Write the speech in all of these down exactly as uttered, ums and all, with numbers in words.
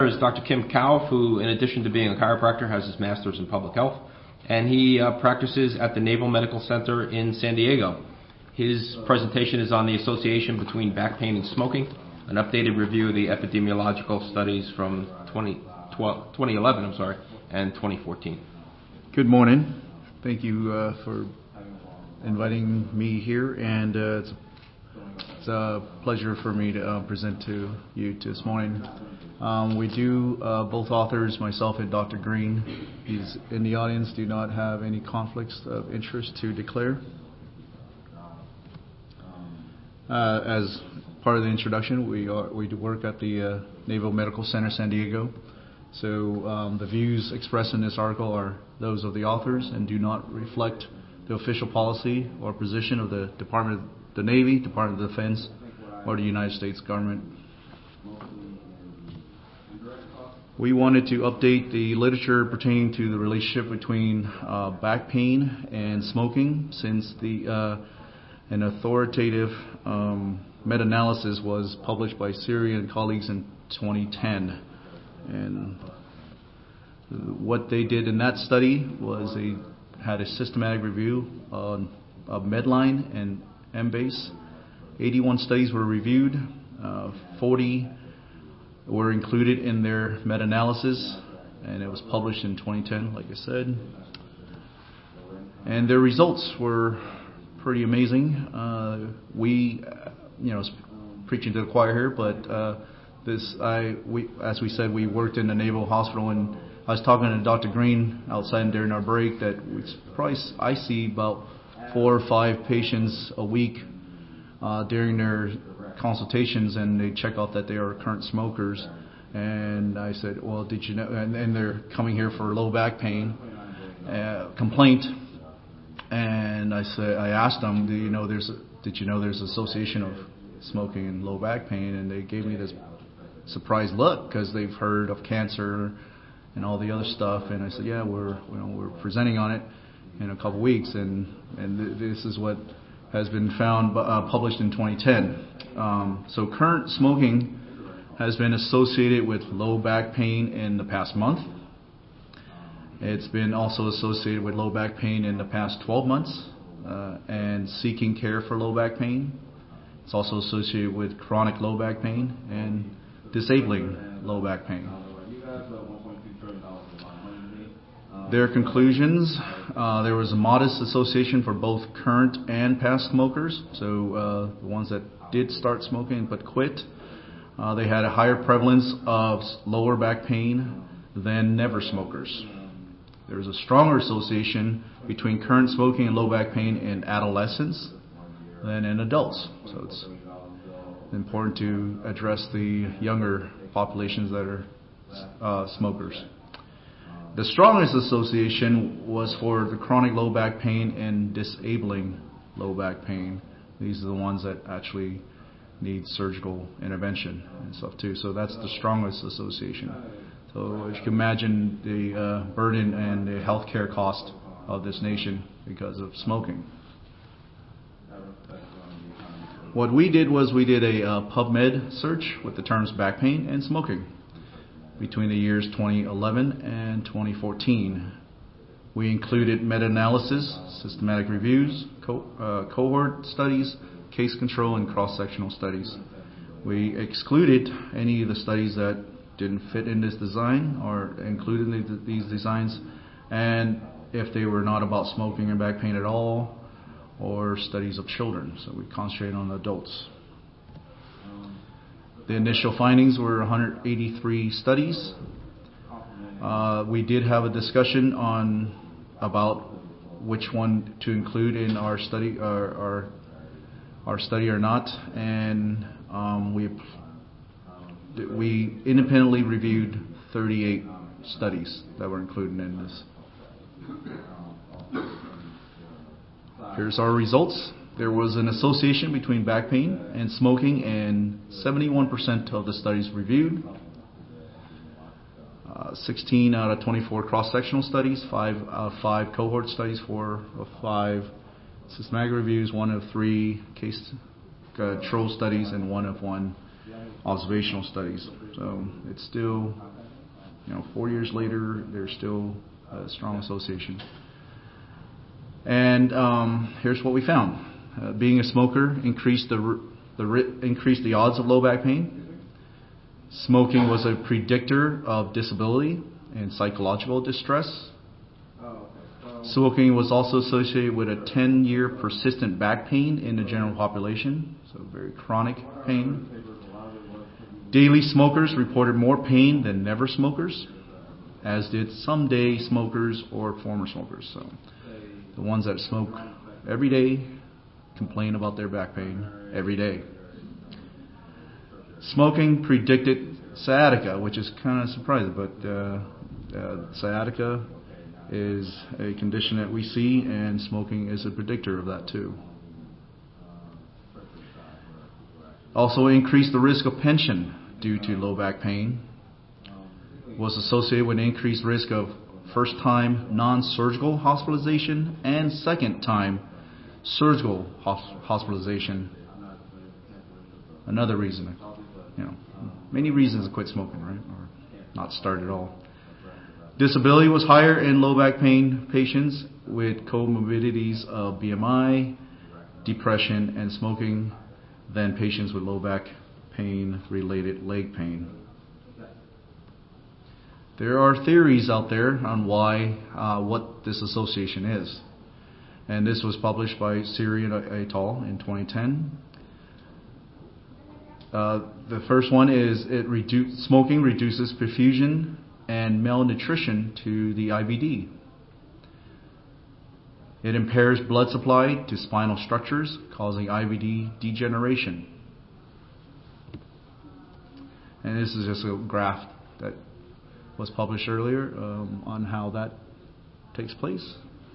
Is Doctor Kim Kauf, who, in addition to being a chiropractor, has his master's in public health, and he uh, practices at the Naval Medical Center in San Diego. His presentation is on the association between back pain and smoking, an updated review of the epidemiological studies from twenty eleven, I'm sorry, and twenty fourteen. Good morning. Thank you uh, for inviting me here, and uh, it's, it's a pleasure for me to uh, present to you this morning. Um, we do, uh, both authors, myself and Doctor Green, he's in the audience, do not have any conflicts of interest to declare. Uh, as part of the introduction, we are we do work at the uh, Naval Medical Center, San Diego. So um, the views expressed in this article are those of the authors and do not reflect the official policy or position of the Department of the Navy, Department of Defense, or the United States government. We wanted to update the literature pertaining to the relationship between uh, back pain and smoking, since the uh, an authoritative um, meta-analysis was published by Siri and colleagues in twenty ten. And what they did in that study was they had a systematic review on, of Medline and Embase. eighty-one studies were reviewed, uh, forty were included in their meta-analysis, and it was published in twenty ten, like I said. And their results were pretty amazing. Uh, we, you know, preaching to the choir here, but uh, this, I, we, as we said, we worked in the Naval Hospital, and I was talking to Doctor Green outside during our break that we probably I see about four or five patients a week uh, during their consultations, and they check out that they are current smokers. And I said, well, did you know, and, and they're coming here for low back pain uh, complaint. And I said, I asked them, do you know there's a, did you know there's an association of smoking and low back pain? And they gave me this surprised look because they've heard of cancer and all the other stuff. And I said, yeah, we're you know we're presenting on it in a couple weeks, and and th- this is what has been found uh, published in twenty ten. Um, so current smoking has been associated with low back pain in the past month. It's been also associated with low back pain in the past twelve months uh, and seeking care for low back pain. It's also associated with chronic low back pain and disabling low back pain. Their conclusions, uh, there was a modest association for both current and past smokers. So uh, the ones that did start smoking but quit, uh, they had a higher prevalence of lower back pain than never smokers. There was a stronger association between current smoking and low back pain in adolescents than in adults. So it's important to address the younger populations that are uh, smokers. The strongest association was for the chronic low back pain and disabling low back pain. These are the ones that actually need surgical intervention and stuff too. So that's the strongest association. So as you can imagine, the uh, burden and the healthcare cost of this nation because of smoking. What we did was we did a uh, PubMed search with the terms back pain and smoking between the years twenty eleven and twenty fourteen. We included meta-analysis, systematic reviews, co- uh, cohort studies, case control, and cross-sectional studies. We excluded any of the studies that didn't fit in this design or included in these designs, and if they were not about smoking and back pain at all, or studies of children. So we concentrated on adults. The initial findings were one hundred eighty-three studies. Uh, we did have a discussion on about which one to include in our study, our our, our study or not, and um, we we independently reviewed thirty-eight studies that were included in this. Here's our results. There was an association between back pain and smoking in seventy-one percent of the studies reviewed. Uh, sixteen out of twenty-four cross-sectional studies, five out of five cohort studies, four of five systematic reviews, one of three case control studies, and one of one observational studies. So it's still you know, four years later, there's still a strong association. And um, here's what we found: uh, being a smoker increased the the increased the odds of low back pain. Smoking was a predictor of disability and psychological distress. Smoking was also associated with a ten-year persistent back pain in the general population, so very chronic pain. Daily smokers reported more pain than never smokers, as did some day smokers or former smokers. So the ones that smoke every day complain about their back pain every day. Smoking predicted sciatica, which is kind of surprising, but uh, uh, sciatica is a condition that we see, and smoking is a predictor of that too. Also increased the risk of pension due to low back pain. Was associated with an increased risk of first-time non-surgical hospitalization and second-time surgical hospitalization. Another reason, you know, many reasons to quit smoking, right, or not start at all. Disability was higher in low back pain patients with comorbidities of B M I, depression, and smoking than patients with low back pain-related leg pain. There are theories out there on why, uh, what this association is. And this was published by Siri et al. In twenty ten. Uh, the first one is it redu- smoking reduces perfusion and malnutrition to the I B D. It impairs blood supply to spinal structures, causing I B D degeneration. And this is just a graph that was published earlier um, on how that takes place.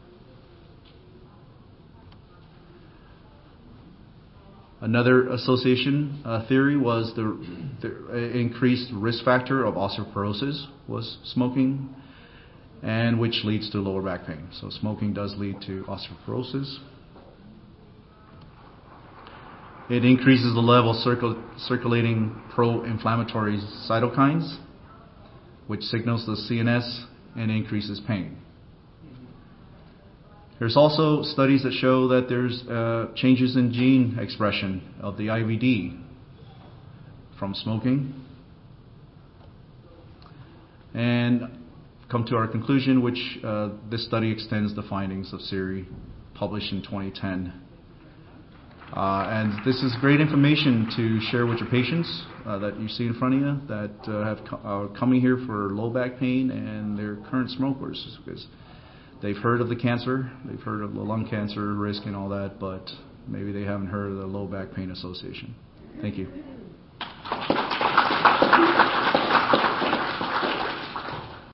Another association uh, theory was the, the increased risk factor of osteoporosis was smoking, and which leads to lower back pain. So smoking does lead to osteoporosis. It increases the level of circul- circulating pro-inflammatory cytokines, which signals the C N S and increases pain. There's also studies that show that there's uh, changes in gene expression of the I B D from smoking. And come to our conclusion, which uh, this study extends the findings of Siri, published in twenty ten. Uh, and this is great information to share with your patients uh, that you see in front of you that uh, have co- are coming here for low back pain and they're current smokers, because they've heard of the cancer, they've heard of the lung cancer risk and all that, but maybe they haven't heard of the low back pain association. Thank you.